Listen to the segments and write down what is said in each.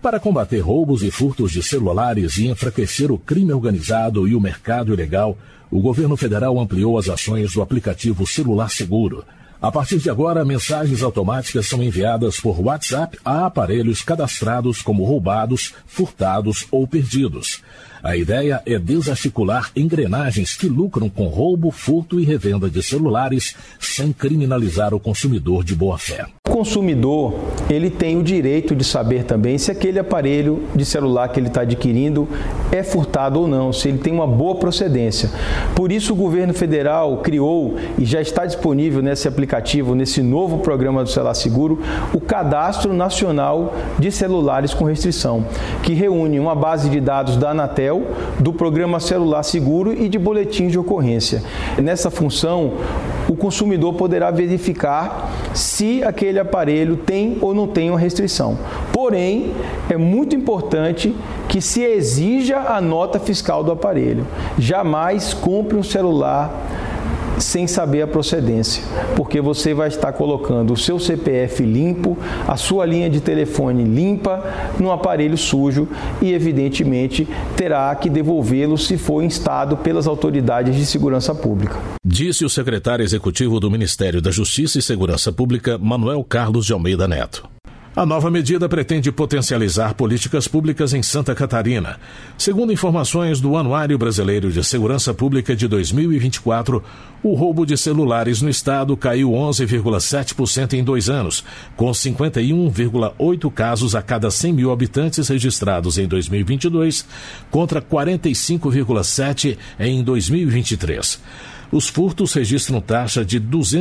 Para combater roubos e furtos de celulares e enfraquecer o crime organizado e o mercado ilegal, o governo federal ampliou as ações do aplicativo Celular Seguro. A partir de agora, mensagens automáticas são enviadas por WhatsApp a aparelhos cadastrados como roubados, furtados ou perdidos. A ideia é desarticular engrenagens que lucram com roubo, furto e revenda de celulares sem criminalizar o consumidor de boa-fé. O consumidor, ele tem o direito de saber também se aquele aparelho de celular que ele está adquirindo é furtado ou não, se ele tem uma boa procedência. Por isso o governo federal criou e já está disponível nesse aplicativo, nesse novo programa do Celular Seguro, o Cadastro Nacional de Celulares com Restrição, que reúne uma base de dados da Anatel, do Programa Celular Seguro e de boletins de ocorrência. Nessa função, o consumidor poderá verificar se aquele aparelho tem ou não tem uma restrição. Porém, é muito importante que se exija a nota fiscal do aparelho. Jamais compre um celular sem saber a procedência, porque você vai estar colocando o seu CPF limpo, a sua linha de telefone limpa, num aparelho sujo e, evidentemente, terá que devolvê-lo se for instado pelas autoridades de segurança pública. Disse o secretário executivo do Ministério da Justiça e Segurança Pública, Manuel Carlos de Almeida Neto. A nova medida pretende potencializar políticas públicas em Santa Catarina. Segundo informações do Anuário Brasileiro de Segurança Pública de 2024, o roubo de celulares no estado caiu 11,7% em 2 anos, com 51,8 casos a cada 100 mil habitantes registrados em 2022, contra 45,7 em 2023. Os furtos registram taxa de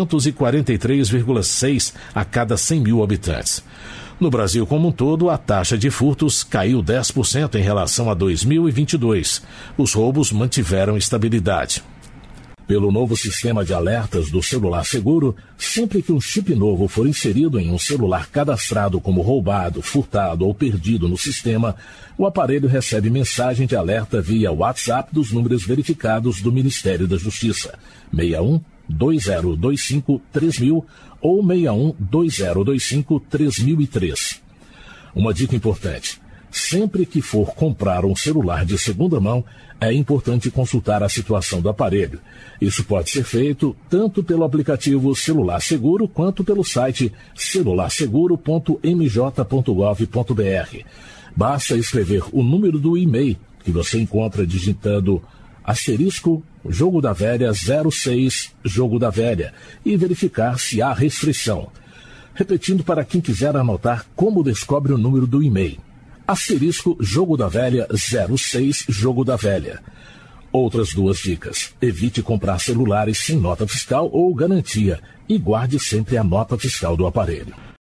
243,6 a cada 100 mil habitantes. No Brasil como um todo, a taxa de furtos caiu 10% em relação a 2022. Os roubos mantiveram estabilidade. Pelo novo sistema de alertas do Celular Seguro, sempre que um chip novo for inserido em um celular cadastrado como roubado, furtado ou perdido no sistema, o aparelho recebe mensagem de alerta via WhatsApp dos números verificados do Ministério da Justiça, 61 2025 3000 ou 61 2025 3003. Uma dica importante: sempre que for comprar um celular de segunda mão, é importante consultar a situação do aparelho. Isso pode ser feito tanto pelo aplicativo Celular Seguro quanto pelo site celularseguro.mj.gov.br. Basta escrever o número do e-mail que você encontra digitando *Jogo da Velha 06 Jogo da Velha e verificar se há restrição. Repetindo para quem quiser anotar como descobre o número do e-mail: *Jogo da Velha 06 Jogo da Velha. Outras 2 dicas: evite comprar celulares sem nota fiscal ou garantia e guarde sempre a nota fiscal do aparelho.